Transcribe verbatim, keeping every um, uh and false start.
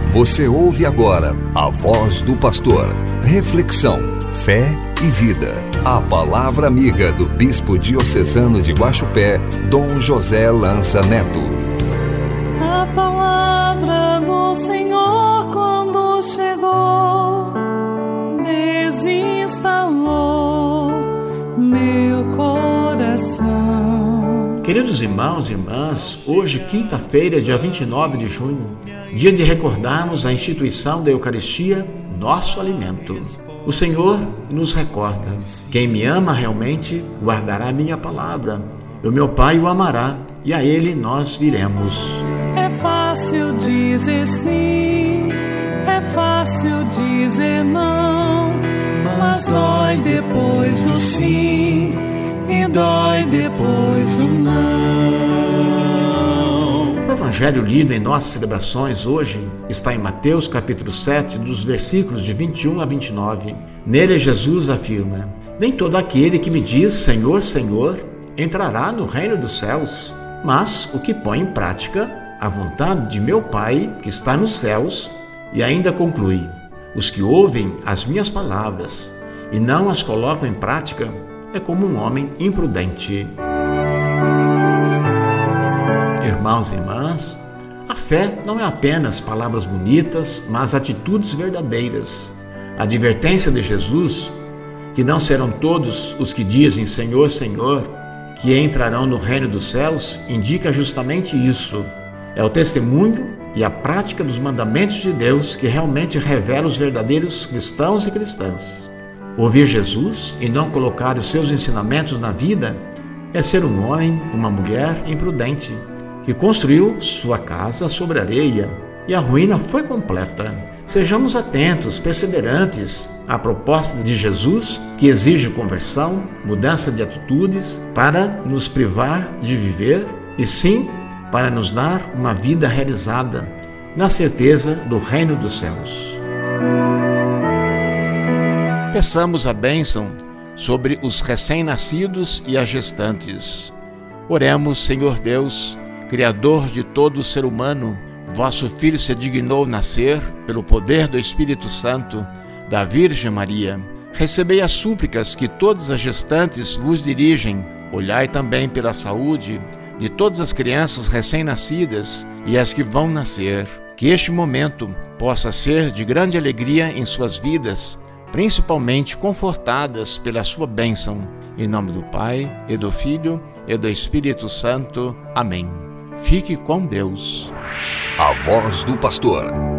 Você ouve agora a voz do pastor. Reflexão, fé e vida. A palavra amiga do bispo diocesano de Guaxupé, Dom José Lança Neto. A palavra do Senhor quando chegou, desinstalou meu coração. Queridos irmãos e irmãs, hoje, quinta-feira, dia vinte e nove de junho, dia de recordarmos a instituição da Eucaristia, nosso alimento. O Senhor nos recorda: quem me ama realmente guardará a minha palavra. O meu Pai o amará e a Ele nós viremos. É fácil dizer sim, é fácil dizer não, mas dói depois do sim e dói depois do não. O Evangelho lido em nossas celebrações hoje está em Mateus capítulo sete, dos versículos de vinte e um a vinte e nove. Nele Jesus afirma: nem todo aquele que me diz Senhor, Senhor entrará no reino dos céus, mas o que põe em prática a vontade de meu Pai que está nos céus. E ainda conclui: os que ouvem as minhas palavras e não as colocam em prática é como um homem imprudente. Irmãos e irmãs, a fé não é apenas palavras bonitas, mas atitudes verdadeiras. A advertência de Jesus, que não serão todos os que dizem Senhor, Senhor, que entrarão no reino dos céus, indica justamente isso. É o testemunho e a prática dos mandamentos de Deus que realmente revela os verdadeiros cristãos e cristãs. Ouvir Jesus e não colocar os seus ensinamentos na vida é ser um homem, uma mulher imprudente, que construiu sua casa sobre areia e a ruína foi completa. Sejamos atentos, perseverantes à proposta de Jesus, que exige conversão, mudança de atitudes, para nos privar de viver e sim para nos dar uma vida realizada na certeza do reino dos céus. Peçamos a bênção sobre os recém-nascidos e as gestantes. Oremos. Senhor Deus, Criador de todo ser humano, vosso Filho se dignou nascer pelo poder do Espírito Santo da Virgem Maria. Recebei as súplicas que todas as gestantes vos dirigem. Olhai também pela saúde de todas as crianças recém-nascidas e as que vão nascer. Que este momento possa ser de grande alegria em suas vidas, principalmente confortadas pela sua bênção. Em nome do Pai, e do Filho, e do Espírito Santo. Amém. Fique com Deus. A voz do pastor.